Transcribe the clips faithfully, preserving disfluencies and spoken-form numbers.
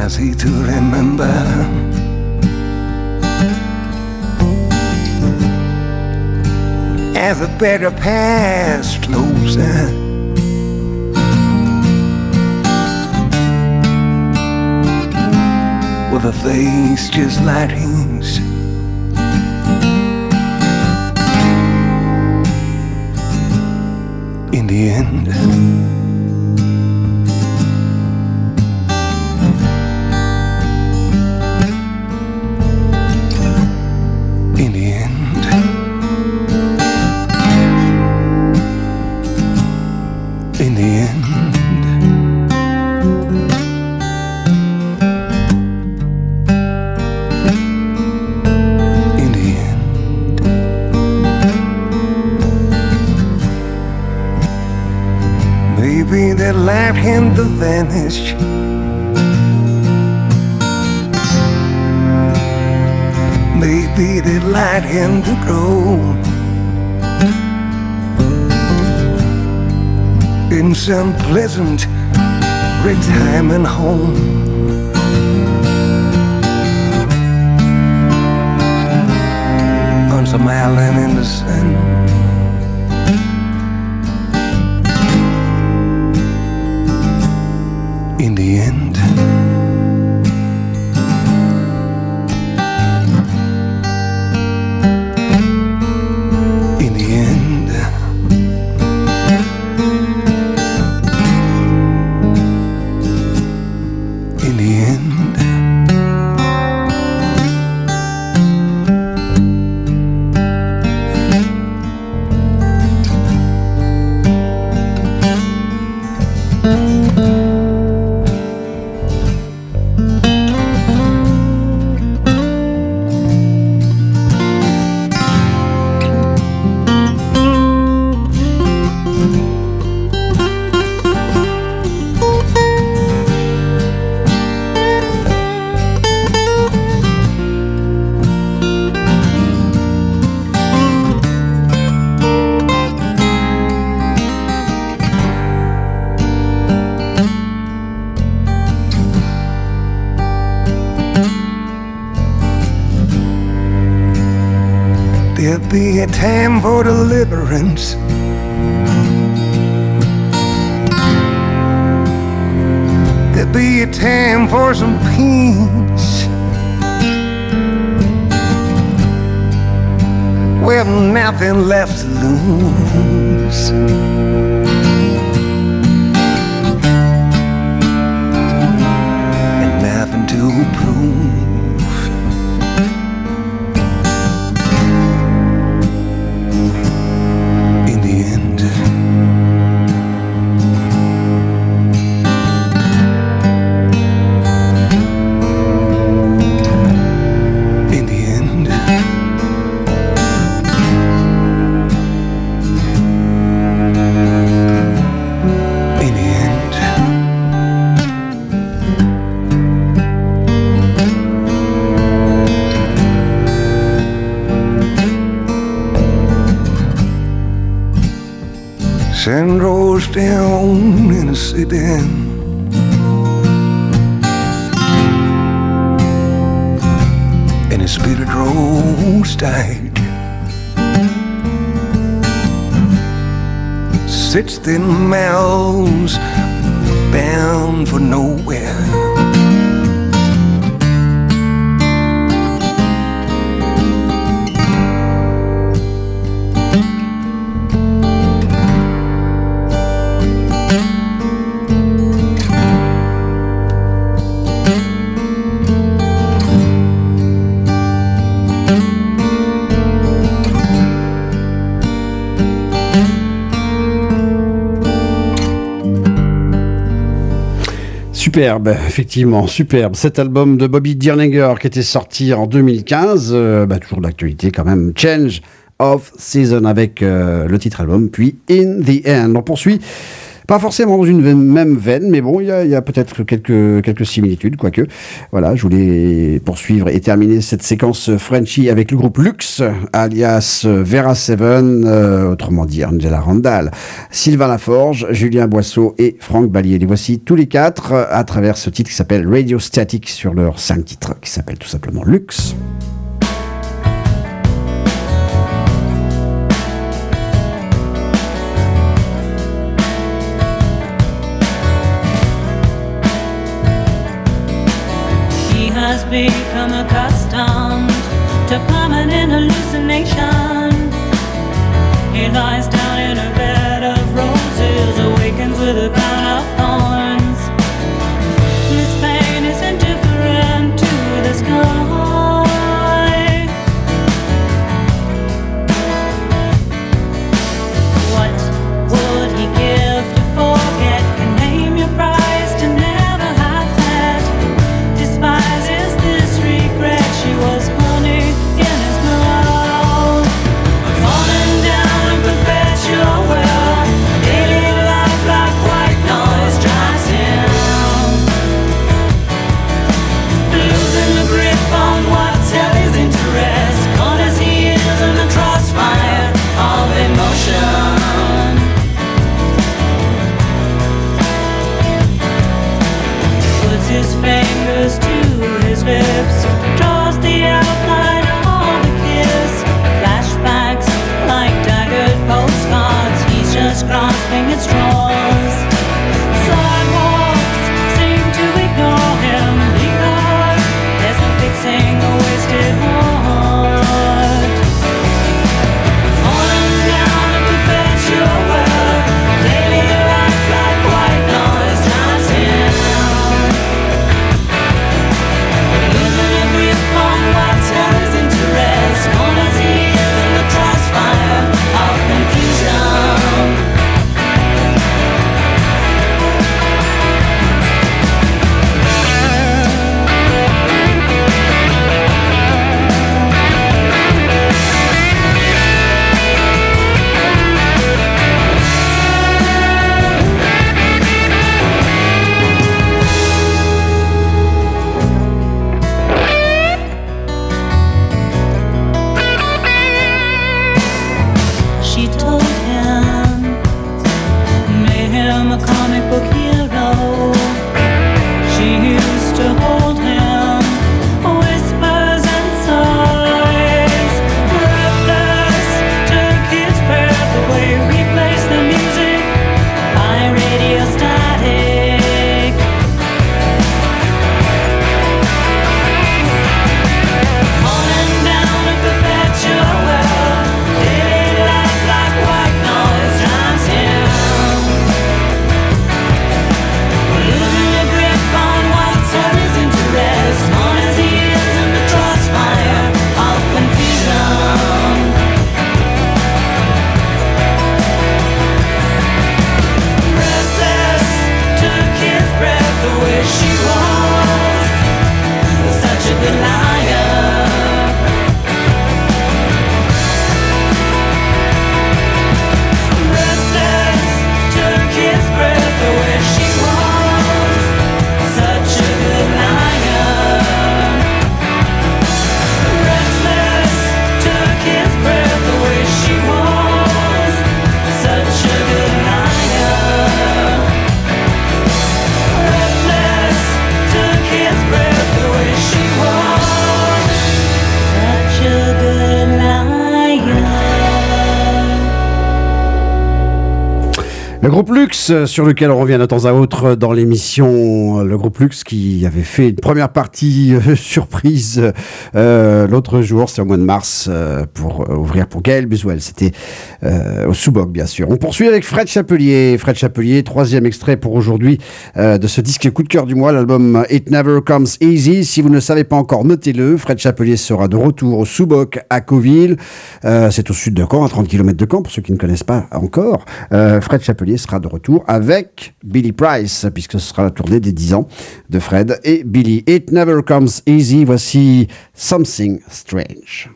easy to remember. As the better past closer, with a face just like his, in the end, in the end, in the end, in the end, maybe they allowed him to vanish. Maybe they allowed him to grow in some pleasant retirement home. On some island in the sun. In the end, in the end, in the end, there'll be a time for deliverance. There'll be a time for some peace. Well, nothing left to lose. And nothing to prove. Sun rolls down in a city, and his spirit rolls tight. Sits thin mouths bound for nowhere. Superbe, effectivement, superbe. Cet album de Bobby Dirninger qui était sorti en deux mille quinze, euh, bah, toujours d'actualité quand même. Change of Season avec euh, le titre album, puis In the End. On poursuit Pas forcément dans une veine, même veine, mais bon, il y a, y a peut-être quelques, quelques similitudes, quoique. Voilà, je voulais poursuivre et terminer cette séquence Frenchy avec le groupe Lux, alias Vera Seven, euh, autrement dit Angela Randall, Sylvain Laforge, Julien Boisseau et Franck Ballier. Les voici tous les quatre à travers ce titre qui s'appelle Radio Static sur leur cinq titres qui s'appelle tout simplement Lux. Has become accustomed to permanent hallucination. He lies down in a bed of roses, awakens with a crown of thorns. This pain is indifferent to the sky. What would he give to forget? Can name your price to never have that. Despise she was honey in his mouth. Falling down a perpetual well. Daily life like white noise drives him. Losing the grip on what's held his interest. Caught as he is in the crossfire of emotion. Puts his fingers to his lips. The outline of a kiss. Flashbacks like daggered postcards. He's just grasping at straws. Sidewalks seem to ignore him because there's no fixing a wasted heart. Falling down a perpetual well. Daily life like white noise drives him. Losing a grip on what's held his interest, gone as he is in the crossfire of confusion. She told him, made him a comic book hero. She used to hold him, whispers and sighs. Breathless, took his breath away, replaced the music by radio static. Falling down a perpetual well. Daily life like white noise drives him. Losing a grip on what's held his interest, gone as he is in the crossfire of confusion. Breathless, took his breath away. She was such a good liar. Breathless, took his breath away. She was such a good liar. Breathless, took his breath away. She was such a good liar. Breathless, took his breath away. She was such a good liar. Le groupe Lux, sur lequel on revient de temps à autre dans l'émission, le groupe Lux qui avait fait une première partie euh, surprise euh, l'autre jour, c'était au mois de mars, euh, pour euh, ouvrir pour Gaël Buswell, c'était euh, au Sous-Boc bien sûr. On poursuit avec Fred Chapelier, Fred Chapelier, troisième extrait pour aujourd'hui euh, de ce disque coup de cœur du mois, l'album It Never Comes Easy. Si vous ne le savez pas encore, notez-le, Fred Chapelier sera de retour au Sous-Boc à Cauville, euh, c'est au sud de Caen, à trente kilomètres de Caen, pour ceux qui ne connaissent pas encore. Euh, Fred Chapelier sera de retour avec Billy Price, puisque ce sera la tournée des dix ans de Fred et Billy. It Never Comes Easy, voici Something Strange.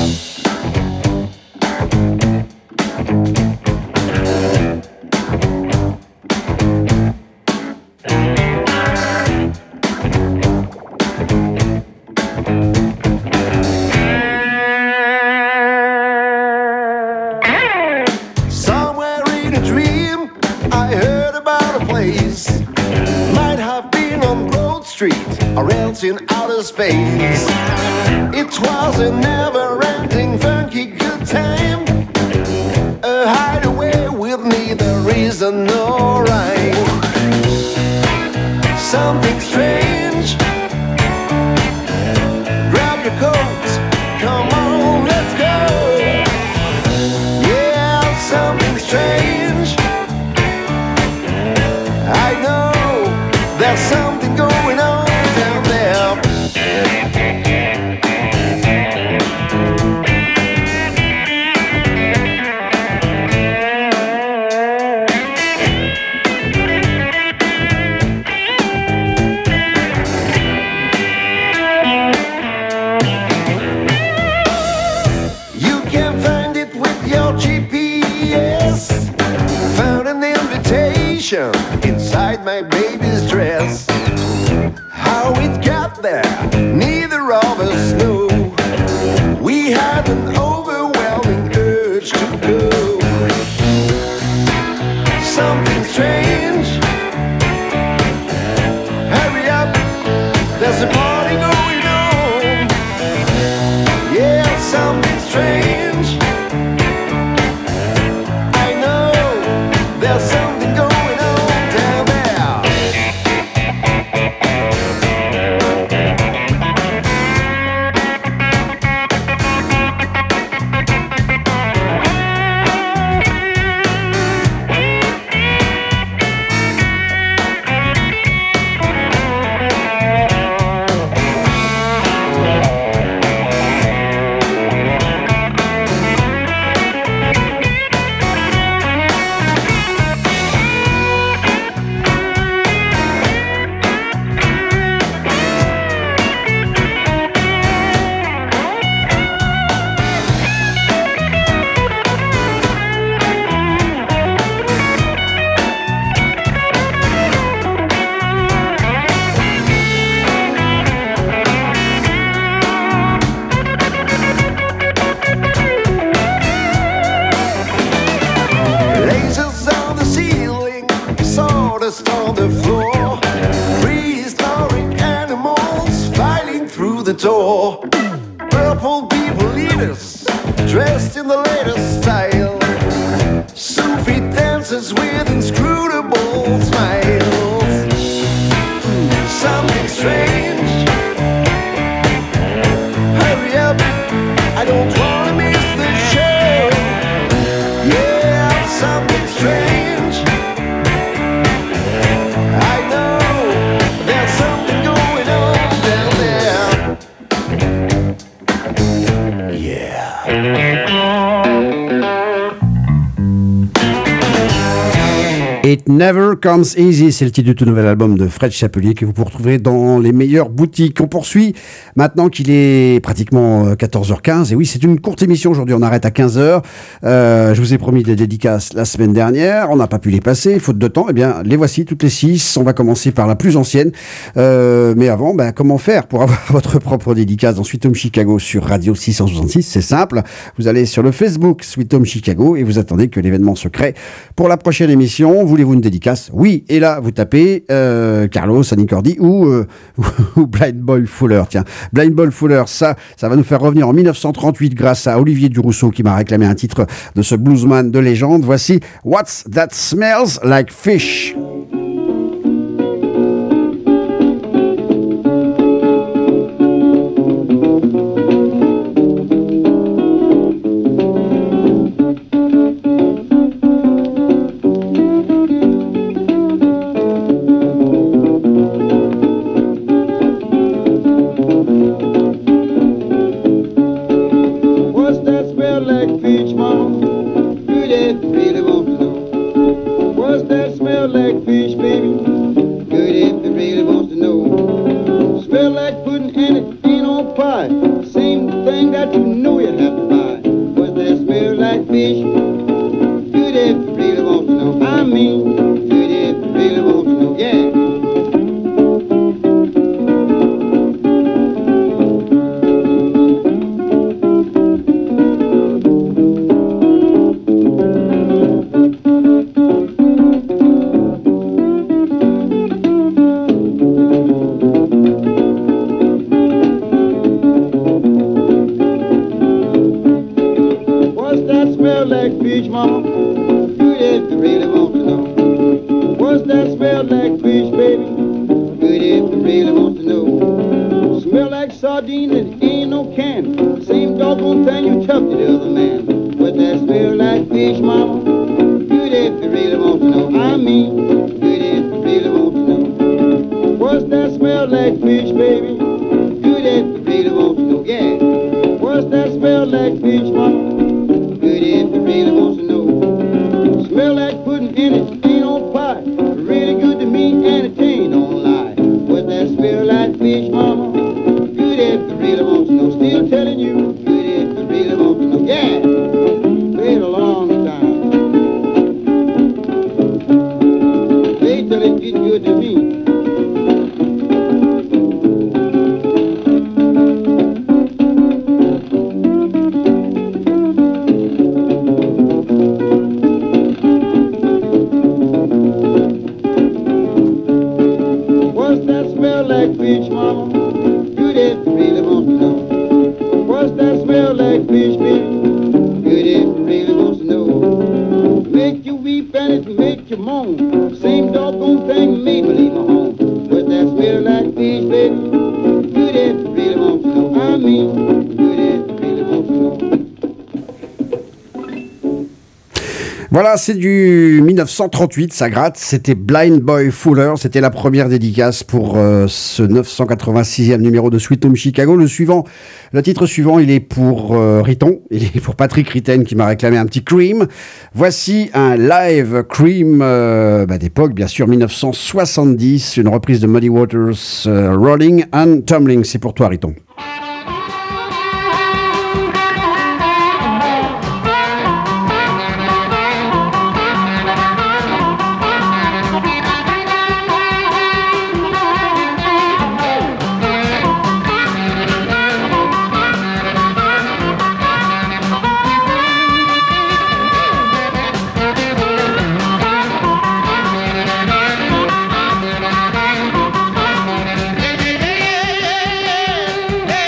Thank you. heard about a place. Might have been on Broad Street or else in outer space. It was a never-ending funky good time. A hideaway with neither reason nor rhyme. Something strange. Grab your coat, come on, let's go. Yeah, something strange. I know there's something going on down there. You can find it with your G P S. Found an invitation inside my baby's dress. How it got there, neither of us know. We had an overwhelming urge to go. Something strange. Hurry up, there's a party going on. Yeah, something strange. I know there's something going on down there. Lasers on the ceiling, sawdust on the floor. Prehistoric animals filing through the door. Purple people eaters, dressed in the latest style. Sufi dancers with inscrutable smiles. Something strange. Hurry up, I don't wanna miss the show. Yeah, something strange. I know there's something going on down there. Yeah. It Never Comes Easy, c'est le titre du tout nouvel album de Fred Chapelier que vous pouvez retrouver dans les meilleures boutiques. On poursuit maintenant qu'il est pratiquement quatorze heures quinze. Et oui, c'est une courte émission aujourd'hui, on arrête à quinze heures. Euh, je vous ai promis des dédicaces la semaine dernière, on n'a pas pu les passer, faute de temps. Eh bien, les voici toutes les six. On va commencer par la plus ancienne. Euh, mais avant, ben, comment faire pour avoir votre propre dédicace dans Sweet Home Chicago sur Radio six cent soixante-six? C'est simple. Vous allez sur le Facebook Sweet Home Chicago et vous attendez que l'événement se crée pour la prochaine émission. Voulez-vous une dédicace? Oui. Et là, vous tapez euh, Carlos, Annie Cordy ou, euh, ou Blind Boy Fuller. Tiens, Blind Boy Fuller, ça, ça va nous faire revenir en mille neuf cent trente-huit grâce à Olivier Durousseau qui m'a réclamé un titre de ce bluesman de légende. Voici What's That Smells Like Fish. fish, mama? Good if you really want to know. What's that smell like fish, baby? Good if you really want to know. Smell like sardine and ain't no can. Same doggone thing you chucked to the other man. What's that smell like fish, mama? Good if you really want to know. I mean, good if you really want to know. What's that smell like fish, baby? Good if you really want to know. Yeah. What's that smell like fish, mama? Good if you really want to know. Smell like pudding in it, ain't on pie. Really good to me and it ain't on lie. What's that smell like fish, mama? Good if you really want to know. Still telling you, good if you really want to know. Yeah. Wait a long time. Wait till it gets good to me. What's that smell like fish, mama? Good if you really want to know. What's that smell like fish, baby? Good if you really want to know. Make you weep and it make you moan. Same doggone thing made me leave my home. What's that smell like fish, baby? Good if you really want to know. I mean, good if you really want to know. Voilà, c'est du mille neuf cent trente-huit, ça gratte. C'était Blind Boy Fuller. C'était la première dédicace pour euh, ce neuf cent quatre-vingt-sixième numéro de Sweet Home Chicago. Le suivant, le titre suivant, il est pour euh, Riton. Il est pour Patrick Ritten qui m'a réclamé un petit Cream. Voici un live Cream euh, bah, d'époque, bien sûr, mille neuf cent soixante-dix. Une reprise de Muddy Waters, euh, Rolling and Tumbling. C'est pour toi, Riton. Hey,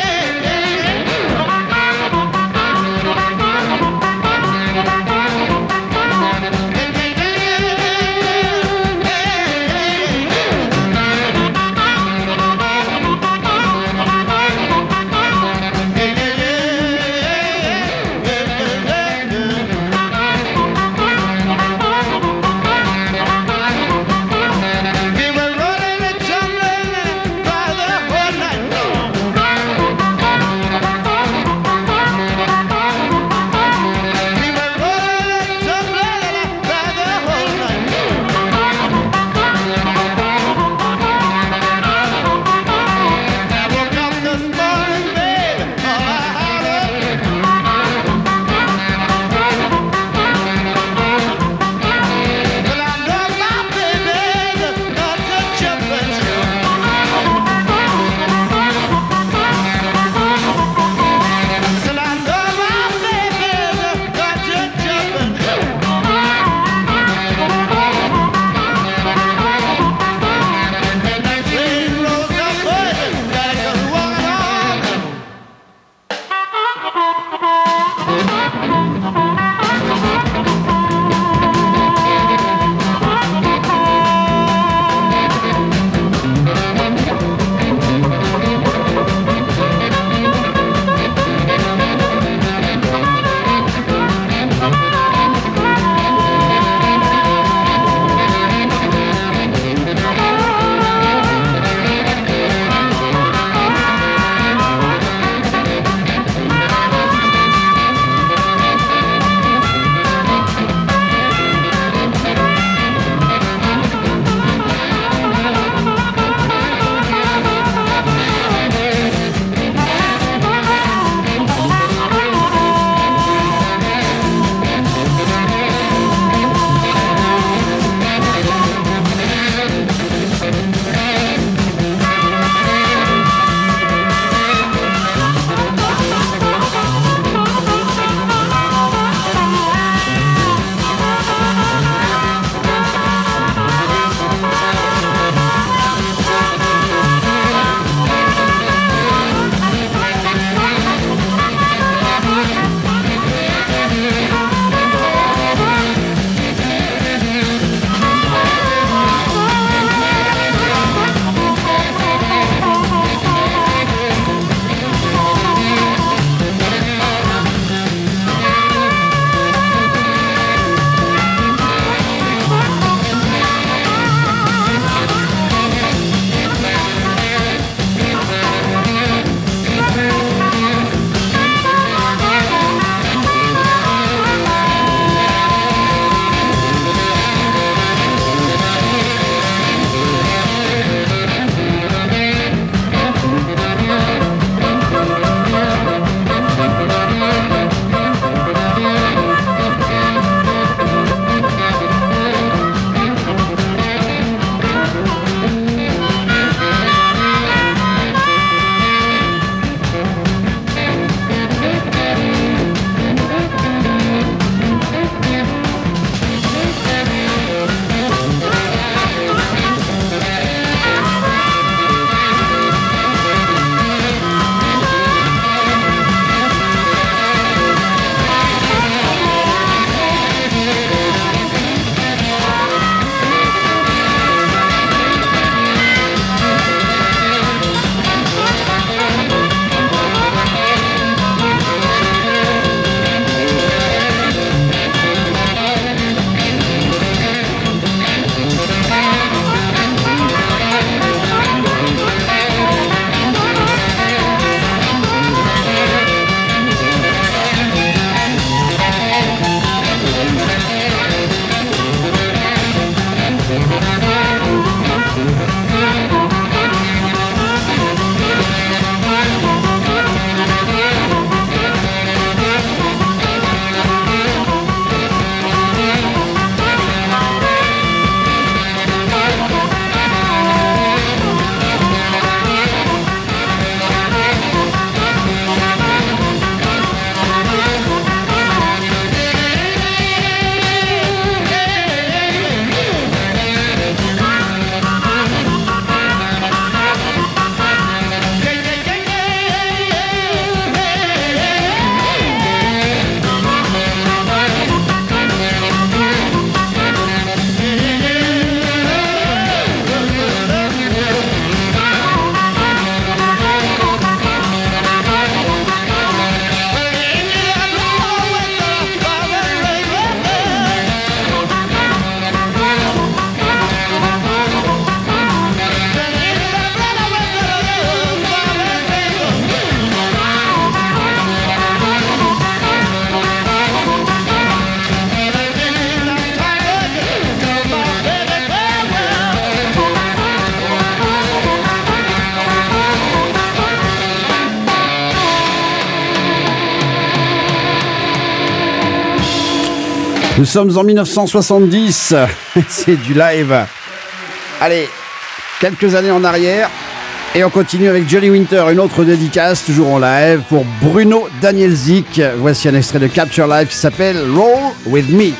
Nous sommes en mille neuf cent soixante-dix, c'est du live. Allez, quelques années en arrière, et on continue avec Johnny Winter, une autre dédicace, toujours en live, pour Bruno Danielzik. Voici un extrait de Capture Live qui s'appelle Roll With Me.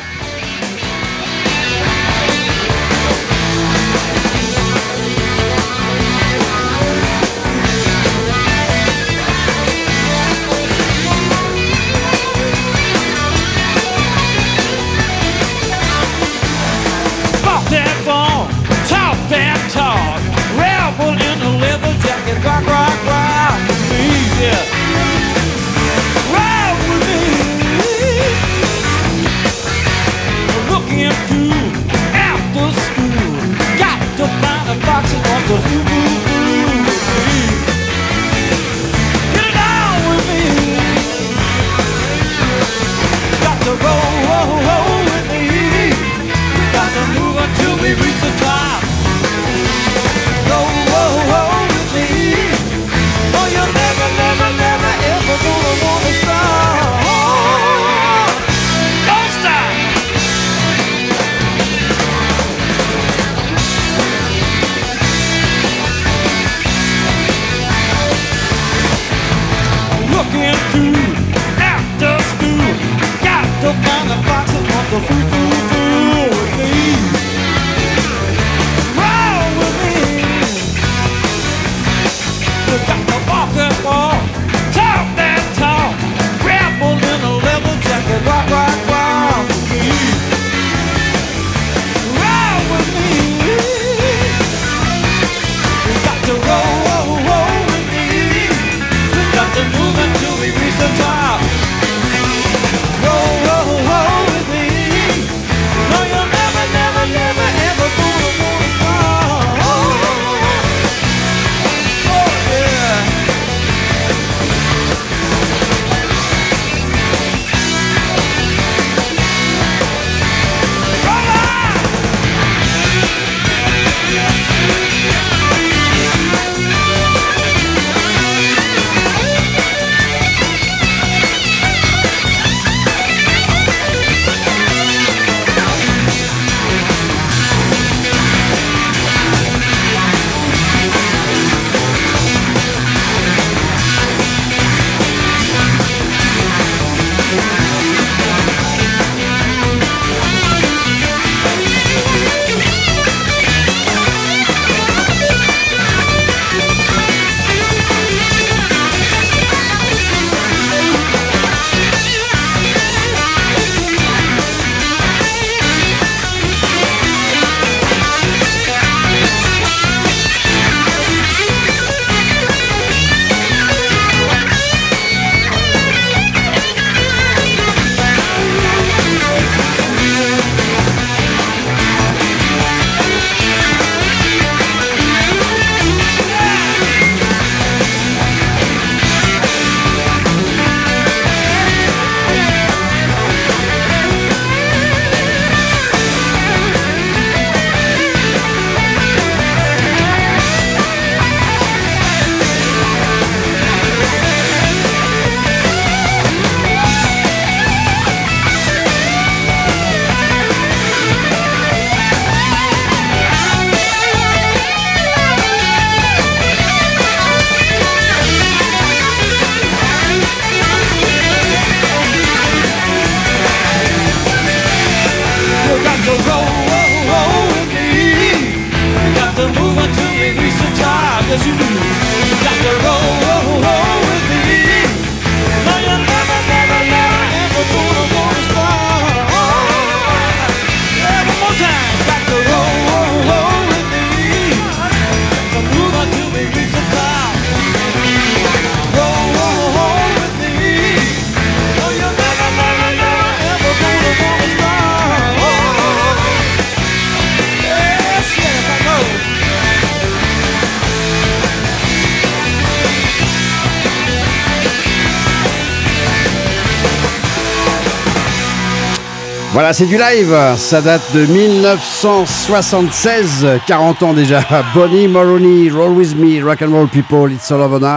Voilà, c'est du live, ça date de mille neuf cent soixante-seize, quarante ans déjà. Bonnie Maroney, Roll With Me, Rock and Roll People, It's All Over Now.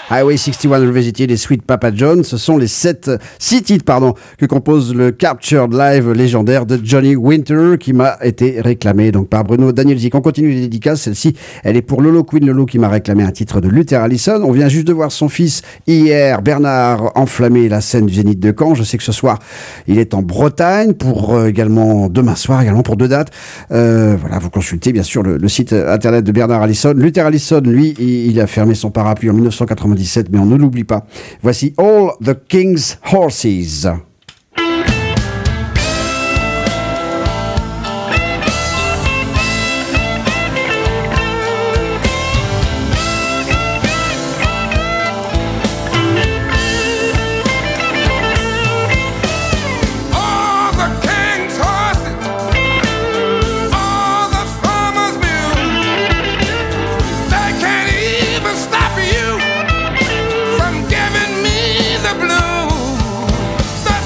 Highway soixante et un Revisited et Sweet Papa John. Ce sont les sept, six titres pardon, que compose le Captured Live légendaire de Johnny Winter qui m'a été réclamé donc par Bruno Danielzik. On continue les dédicaces. Celle-ci, elle est pour Lolo Queen Lolo qui m'a réclamé un titre de Luther Allison. On vient juste de voir son fils hier, Bernard, enflammer la scène du Zénith de Caen. Je sais que ce soir, il est en Bretagne pour euh, également, demain soir également pour deux dates. Euh, voilà, vous consultez bien sûr le, le site internet de Bernard Allison. Luther Allison, lui, il, il a fermé son parapluie en mille neuf cent quatre-vingt-dix-sept, mais on ne l'oublie pas. Voici All the King's Horses. Stop you from giving me the blues. The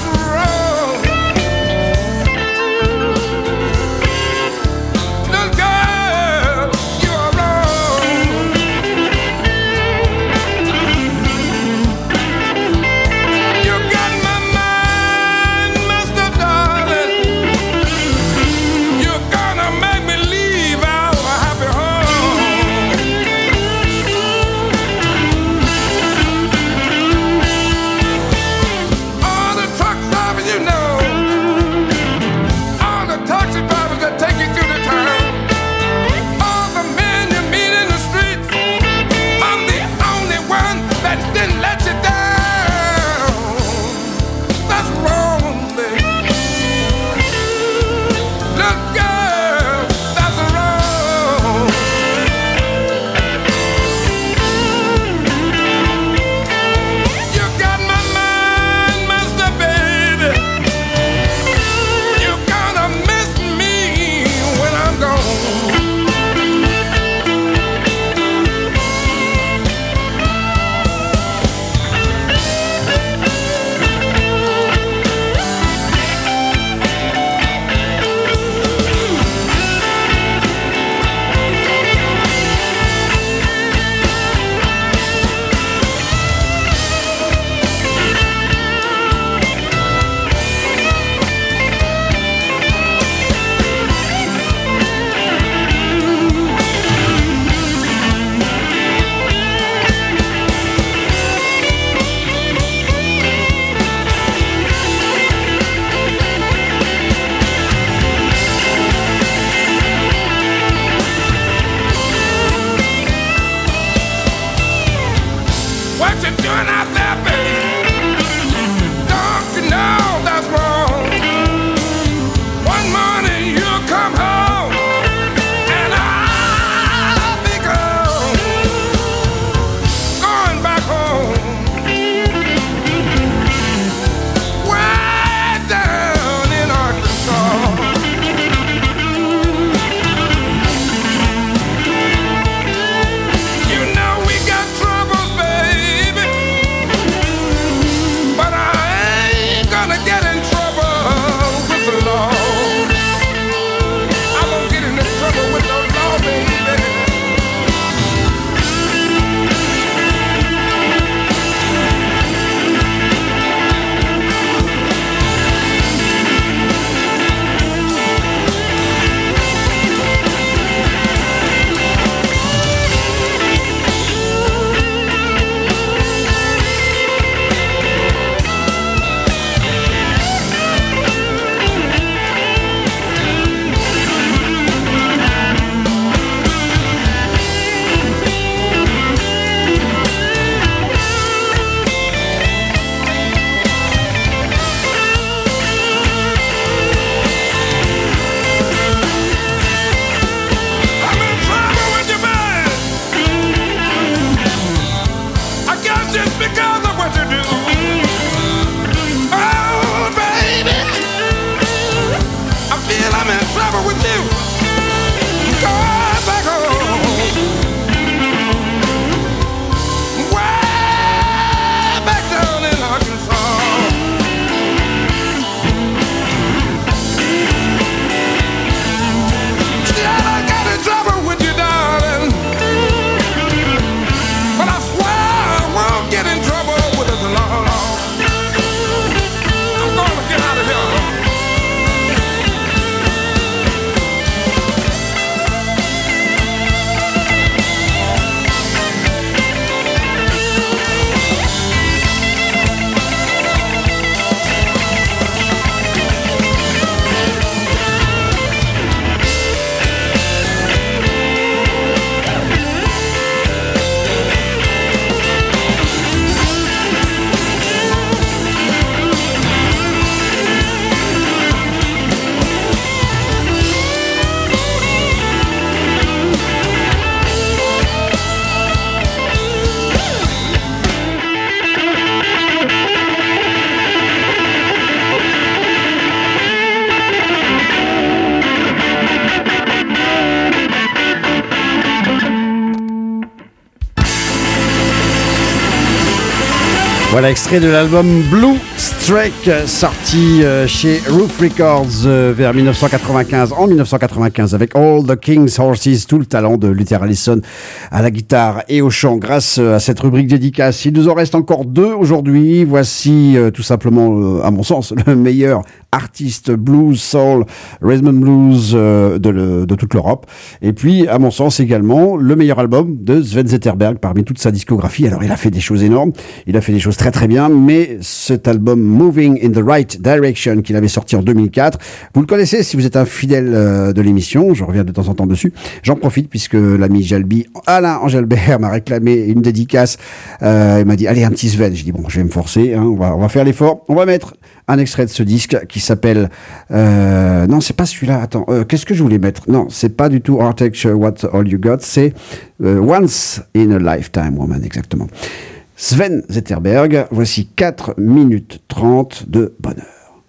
Voilà, extrait de l'album Blue Streak, sorti euh, chez Roof Records euh, vers dix-neuf cent quatre-vingt-quinze, en dix-neuf cent quatre-vingt-quinze, avec All the King's Horses, tout le talent de Luther Allison à la guitare et au chant, grâce à cette rubrique dédicace. Il nous en reste encore deux aujourd'hui. Voici euh, tout simplement, euh, à mon sens, le meilleur artiste blues, soul, rhythm and blues euh, de, le, de toute l'Europe. Et puis, à mon sens également, le meilleur album de Sven Zetterberg parmi toute sa discographie. Alors, il a fait des choses énormes, il a fait des choses très très bien, mais cet album Moving in the Right Direction qu'il avait sorti en deux mille quatre, vous le connaissez si vous êtes un fidèle euh, de l'émission, je reviens de temps en temps dessus. J'en profite puisque l'ami Jalbi, Alain Angelbert, m'a réclamé une dédicace. Euh, il m'a dit, allez, un petit Sven. J'ai dit, bon, je vais me forcer, hein, on va, on va faire l'effort. On va mettre un extrait de ce disque qui s'appelle euh, non, c'est pas celui-là, attends, euh, qu'est-ce que je voulais mettre? Non, c'est pas du tout Architecture What All You Got, c'est euh, Once in a Lifetime Woman, exactement. Sven Zetterberg, voici quatre minutes trente de bonheur.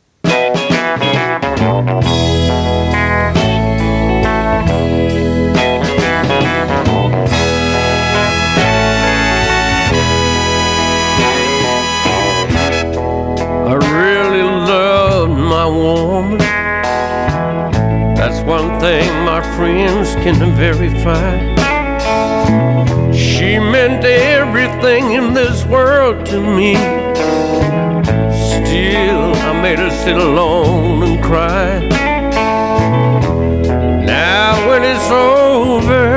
I really love my woman. That's one thing my friends can verify. She meant everything in this world to me. Still, I made her sit alone and cry. Now when it's over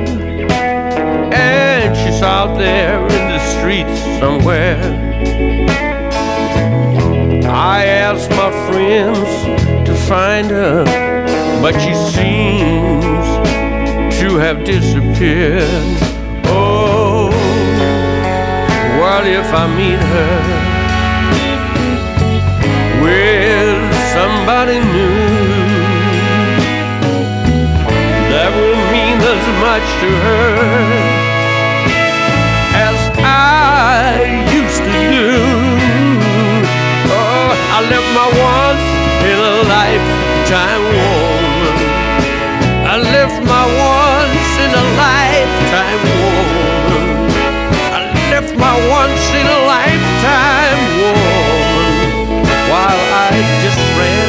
and she's out there in the streets somewhere, I asked my friends to find her, but she seems to have disappeared. Oh, what if I meet her with somebody new? That will mean as much to her as I used to do. I left my once in a lifetime woman. I left my once in a lifetime woman. I left my once in a lifetime woman while I just ran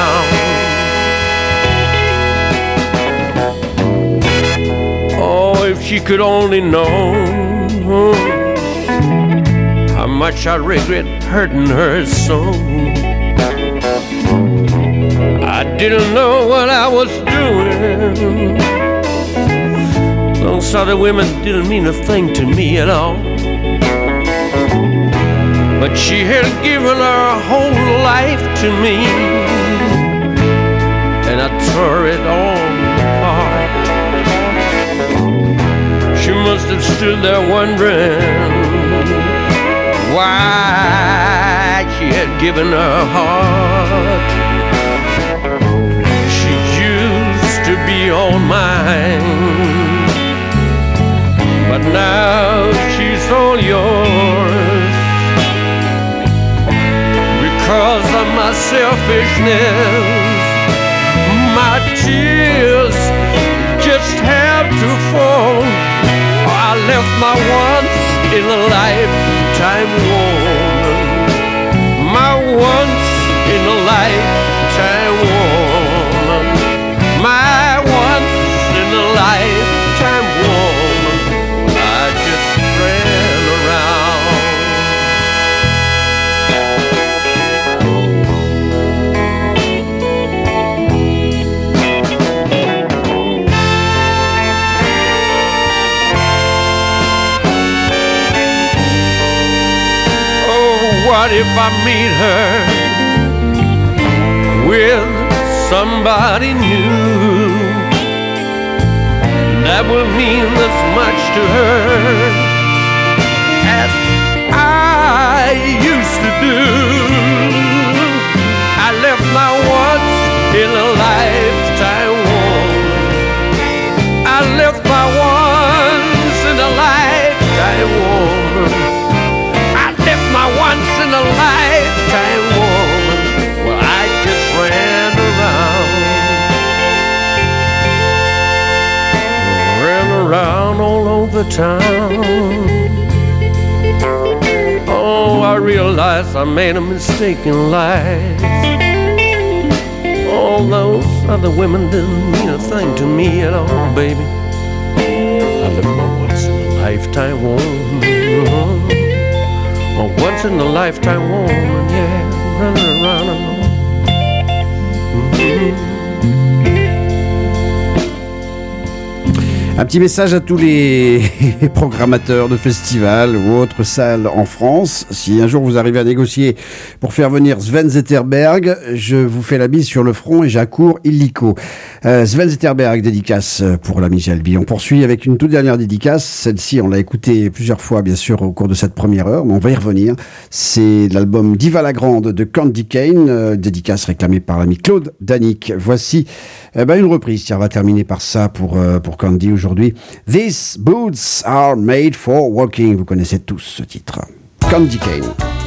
around. Oh, if she could only know how much I regret hurting her so. I didn't know what I was doing. Those other women didn't mean a thing to me at all. But she had given her whole life to me, and I tore it all apart. She must have stood there wondering why she had given her heart. She used to be all mine, but now she's all yours. Because of my selfishness, my tears just have to fall. I left my once in a lifetime woman, my once in a lifetime woman, my once in a lifetime woman. I just ran around. What if I meet her with somebody new? That will mean as much to her as I used to do. I left my once in a lifetime woman. I left my once in a lifetime woman. My once in a lifetime woman. Well, I just ran around, ran around all over town. Oh, realized I made a mistake in life. All those other women didn't mean a thing to me at all, baby. I left my once in a lifetime woman. A once in a lifetime woman, yeah, running around alone. Mm-hmm. Un petit message à tous les programmateurs de festivals ou autres salles en France. Si un jour vous arrivez à négocier pour faire venir Sven Zetterberg, je vous fais la bise sur le front et j'accours illico. Euh, Sven Zetterberg, dédicace pour l'ami Jalbi. On poursuit avec une toute dernière dédicace. Celle-ci, on l'a écoutée plusieurs fois, bien sûr, au cours de cette première heure, mais on va y revenir. C'est l'album Diva la Grande de Candy Kane, euh, dédicace réclamée par l'ami Claude Danick. Voici eh ben, une reprise. Tiens, on va terminer par ça pour, euh, pour Candy aujourd'hui. These boots are made for walking. Vous connaissez tous ce titre. Candy Kane.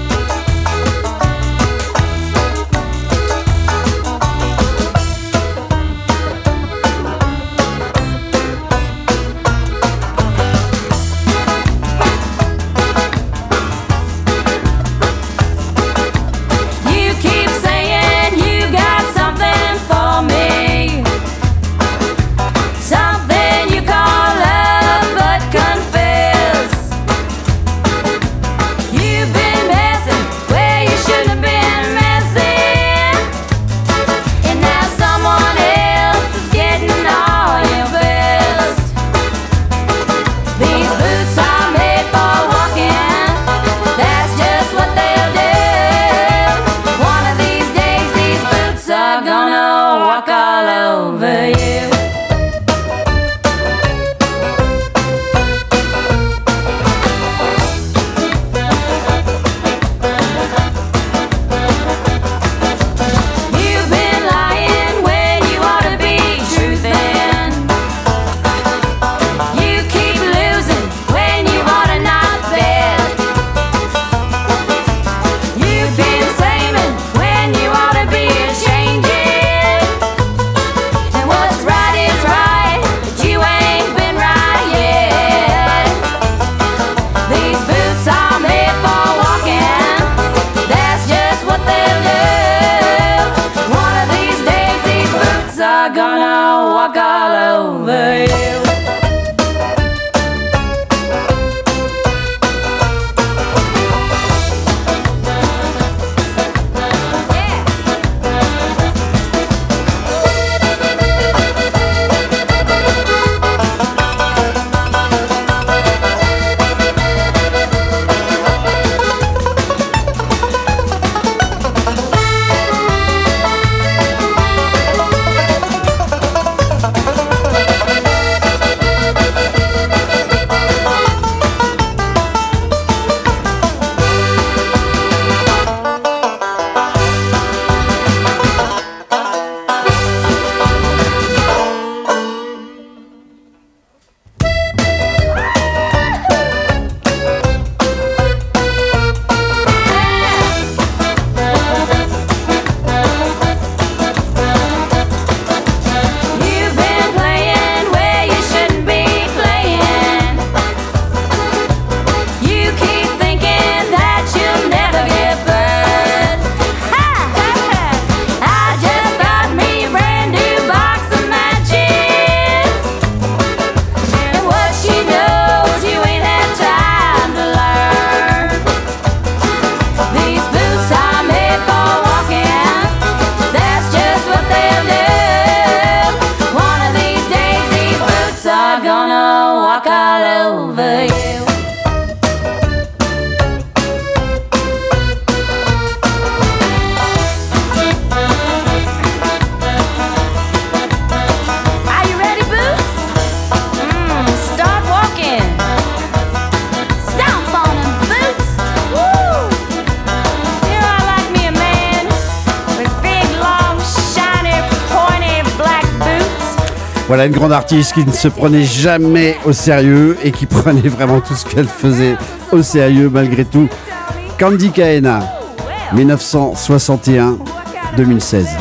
Voilà une grande artiste qui ne se prenait jamais au sérieux et qui prenait vraiment tout ce qu'elle faisait au sérieux malgré tout. Candy Kane, dix-neuf cent soixante et un à deux mille seize.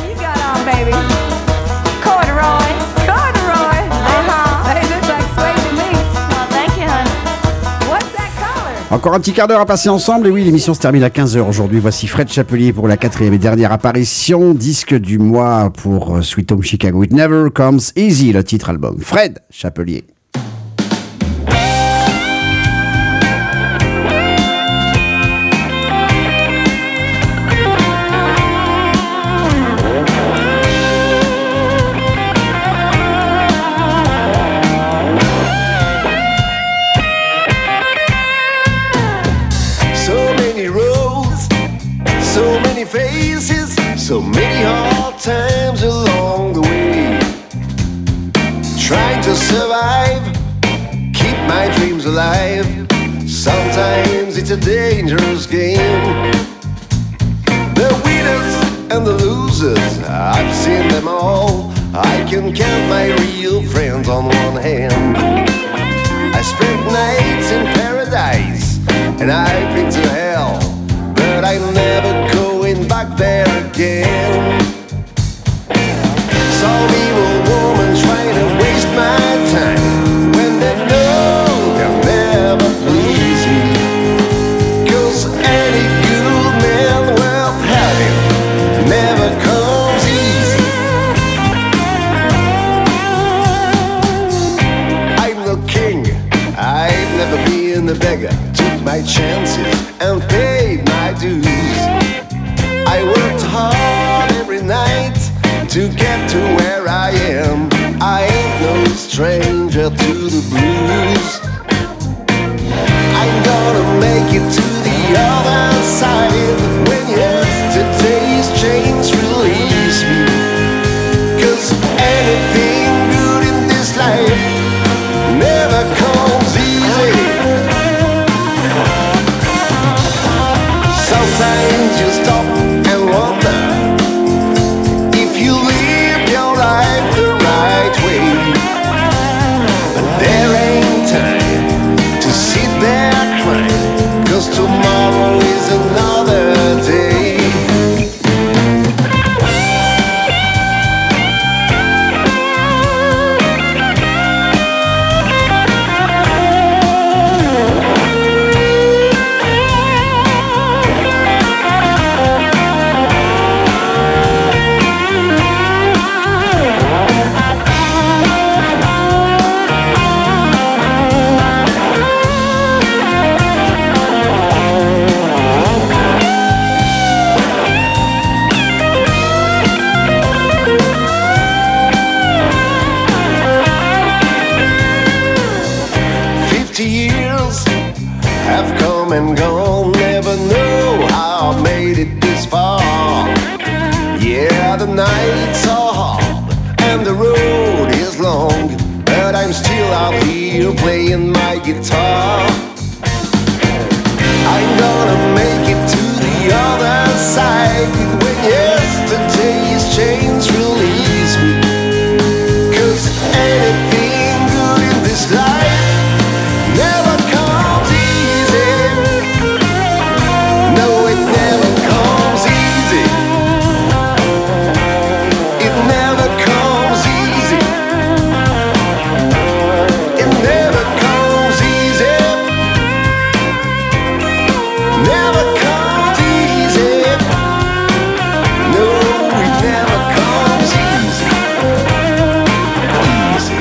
Encore un petit quart d'heure à passer ensemble. Et oui, l'émission se termine à quinze heures aujourd'hui. Voici Fred Chapelier pour la quatrième et dernière apparition. Disque du mois pour Sweet Home Chicago. It Never Comes Easy, le titre album. Fred Chapelier. So many hard times along the way, trying to survive, keep my dreams alive. Sometimes it's a dangerous game. The winners and the losers, I've seen them all. I can count my real friends on one hand. I spent nights in paradise and I've been to hell, but I'm never going back there again. Some evil woman trying to waste my time when they know they'll never please me. 'Cause any good man worth having never comes easy. I'm no king, I've never been a beggar. Took my chances and paid my dues. I worked hard every night to get to where I am. I ain't no stranger to the blues. I'm gonna make it to the other side when yesterday's chains release me. 'Cause anything good in this life never comes easy. Sometimes you stop and wonder if you live your life the right way. But there ain't time to sit there crying, 'cause tomorrow is another day. Years have come and gone, never know how I made it this far. Yeah, the nights are hard and the road is long, but I'm still out here playing my guitar. I'm gonna make it to the other side when yesterday's chains release me. 'Cause anything good in this life never comes easy. No, it never comes easy. It never comes easy. It never comes easy. Never comes easy. No, it never comes easy. Easy.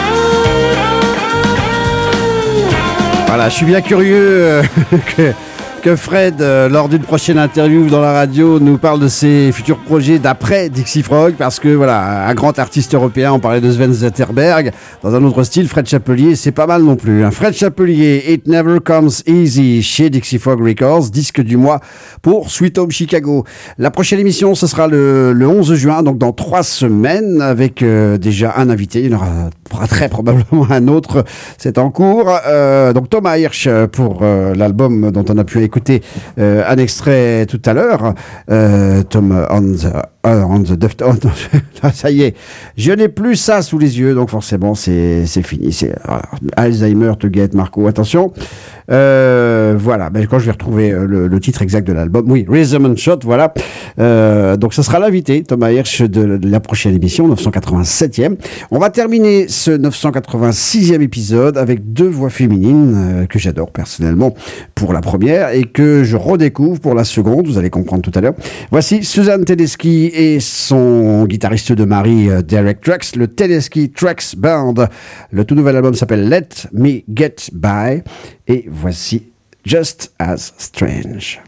Voilà, je suis bien curieux euh, que que Fred, euh, lors d'une prochaine interview dans la radio, nous parle de ses futurs projets d'après Dixie Frog, parce que voilà, un grand artiste européen, on parlait de Sven Zetterberg, dans un autre style, Fred Chapelier, c'est pas mal non plus. Hein. Fred Chapelier, It Never Comes Easy, chez Dixie Frog Records, disque du mois pour Sweet Home Chicago. La prochaine émission, ce sera le, le onze juin, donc dans trois semaines, avec euh, déjà un invité, il y en aura très probablement un autre, c'est en cours. Euh, donc Thomas Hirsch pour euh, l'album dont on a pu écouter euh, un extrait tout à l'heure, euh, Tom on the, uh, on the Deft, oh, non, ça y est, je n'ai plus ça sous les yeux, donc forcément c'est c'est fini, c'est uh, Alzheimer to get Marco, attention. Euh, voilà, ben, quand je vais retrouver le, le titre exact de l'album, oui, Rhythm and Shot, voilà. Euh, donc ça sera l'invité, Thomas Hirsch, de, de la prochaine émission, neuf cent quatre-vingt-septième. On va terminer ce neuf cent quatre-vingt-sixième épisode avec deux voix féminines euh, que j'adore personnellement pour la première et que je redécouvre pour la seconde, vous allez comprendre tout à l'heure. Voici Suzanne Tedeschi et son guitariste de mari euh, Derek Trucks, le Tedeschi Trucks Band. Le tout nouvel album s'appelle Let Me Get By. Et voici Just As Strange.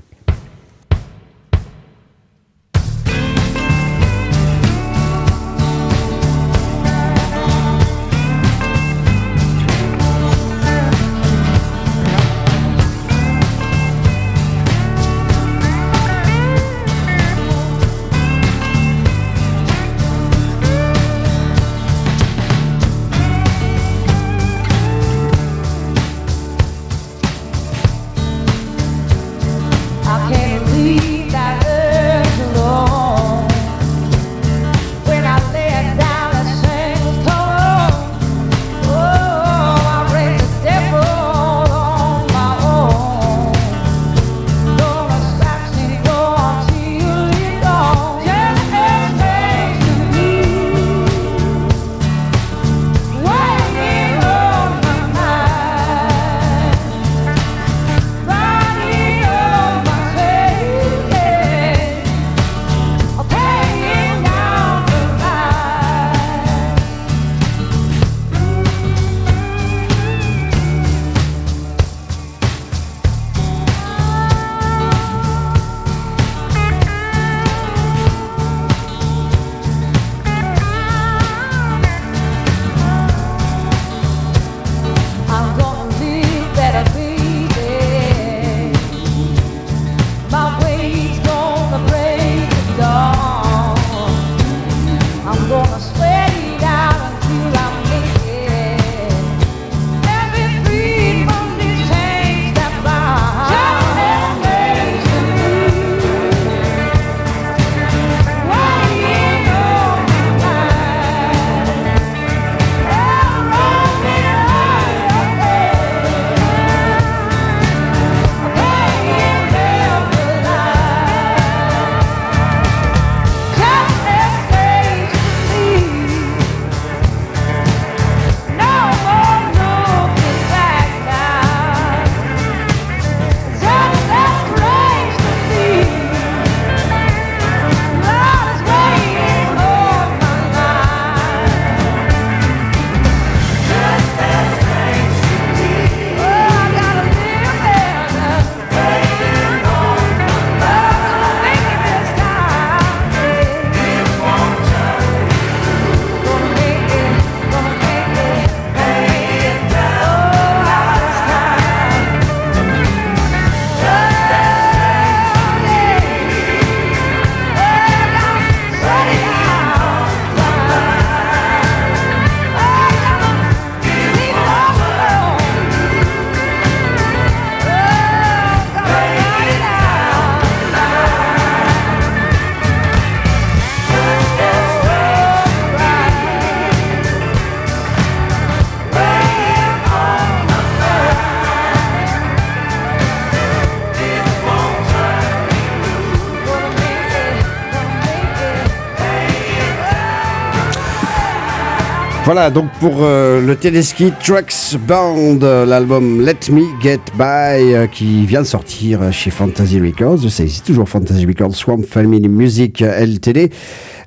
Voilà, donc pour euh, le Tedeschi Trucks Band, euh, l'album Let Me Get By, euh, qui vient de sortir chez Fantasy Records, c'est toujours Fantasy Records, Swamp Family Music Ltd.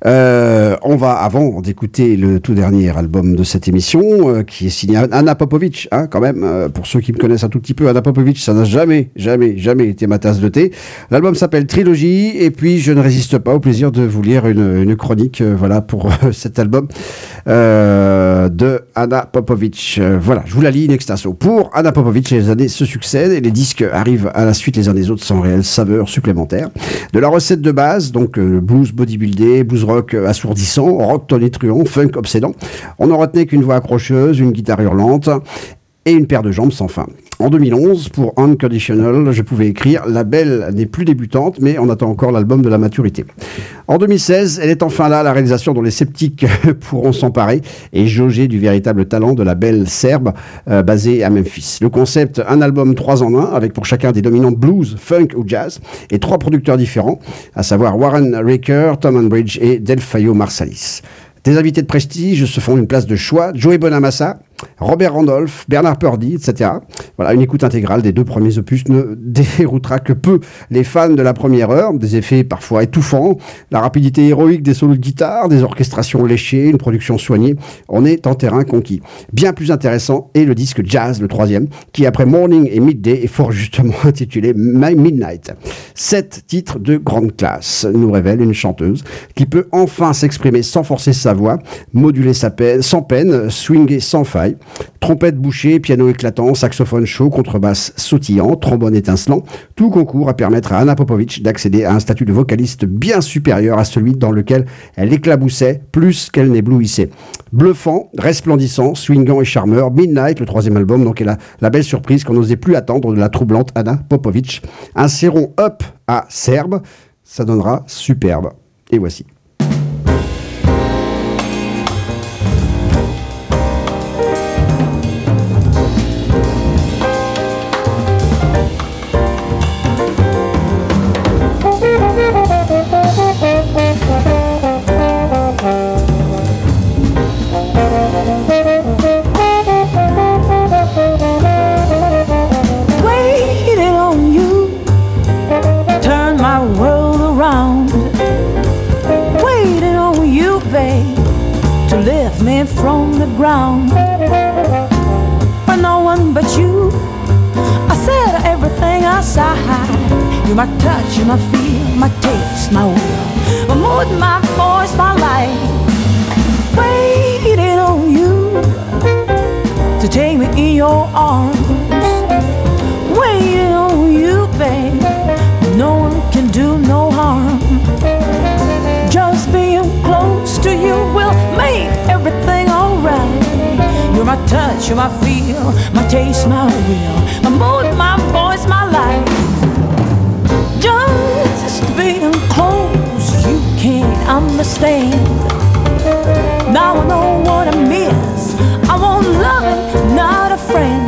Euh, on va, avant d'écouter le tout dernier album de cette émission, euh, qui est signé Anna Popovic, hein, quand même, euh, pour ceux qui me connaissent un tout petit peu, Anna Popovic, ça n'a jamais, jamais, jamais été ma tasse de thé. L'album s'appelle Trilogy, et puis je ne résiste pas au plaisir de vous lire une, une chronique, euh, voilà, pour euh, cet album euh, de Anna Popovic. Euh, voilà, je vous la lis in extenso. Pour Anna Popovic, les années se succèdent et les disques arrivent à la suite les uns des autres sans réelle saveur supplémentaire. De la recette de base, donc euh, blues bodybuildé, blues rock euh, assourdissant, rock tonitruant, funk obsédant, on n'en retenait qu'une voix accrocheuse, une guitare hurlante et une paire de jambes sans fin. En deux mille onze, pour Unconditional, je pouvais écrire « La belle n'est plus débutante, mais on attend encore l'album de la maturité ». En deux mille seize, elle est enfin là, la réalisation dont les sceptiques pourront s'emparer et jauger du véritable talent de la belle serbe euh, basée à Memphis. Le concept, un album trois en un, avec pour chacun des dominantes blues, funk ou jazz, et trois producteurs différents, à savoir Warren Riker, Tom Unbridge et Delfayo Marsalis. Des invités de prestige se font une place de choix. Joey Bonamassa, Robert Randolph, Bernard Purdy, et cetera. Voilà, une écoute intégrale des deux premiers opus ne déroutera que peu les fans de la première heure. Des effets parfois étouffants, la rapidité héroïque des solos de guitare, des orchestrations léchées, une production soignée. On est en terrain conquis. Bien plus intéressant est le disque Jazz, le troisième, qui après Morning et Midday est fort justement intitulé My Midnight. Sept titres de grande classe nous révèlent une chanteuse qui peut enfin s'exprimer sans forcer sa voix, moduler sa peine, sans peine, swinger sans faille. Trompette bouchée, piano éclatant, saxophone chaud, contrebasse sautillant, trombone étincelant, tout concourt à permettre à Anna Popovic d'accéder à un statut de vocaliste bien supérieur à celui dans lequel elle éclaboussait plus qu'elle n'éblouissait. Bluffant, resplendissant, swingant et charmeur, Midnight, le troisième album, donc est la, la belle surprise qu'on n'osait plus attendre de la troublante Anna Popovic. Un séron up à serbe, ça donnera superbe. Et voici. From the ground, for no one but you, I said everything aside. You're my touch, you're my feel, my taste, my will, my mood, my voice, my life. Waiting on you to take me in your arms. Waiting on you, babe. No one can do no harm. Just being close to you will make everything alright. You're my touch, you're my feel, my taste, my will, my mood, my voice, my life. Just being close, you can't understand. Now I know what I miss. I want loving, not a friend.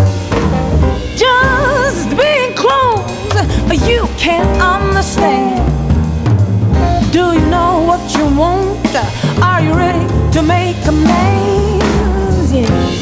Just being close, you can't understand. Do you know what you want? Are you ready to make amends? Yeah.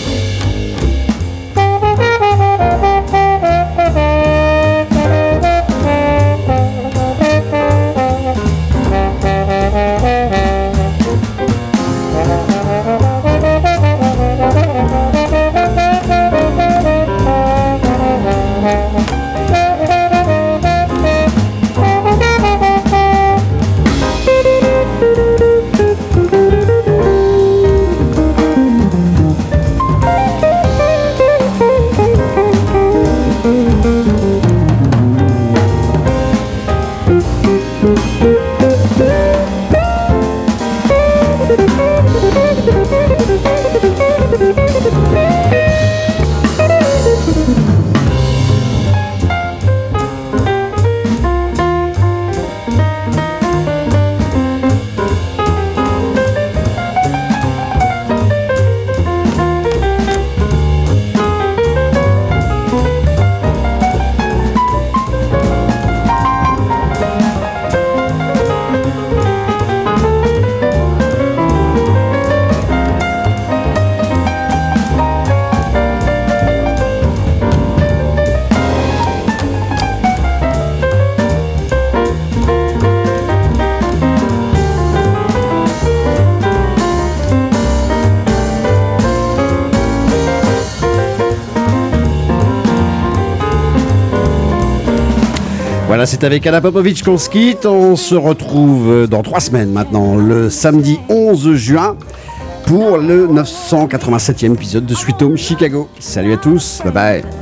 Voilà, c'est avec Anna Popovic qu'on se quitte. On se retrouve dans trois semaines maintenant, le samedi onze juin, pour le neuf cent quatre-vingt-septième épisode de Sweet Home Chicago. Salut à tous, bye bye.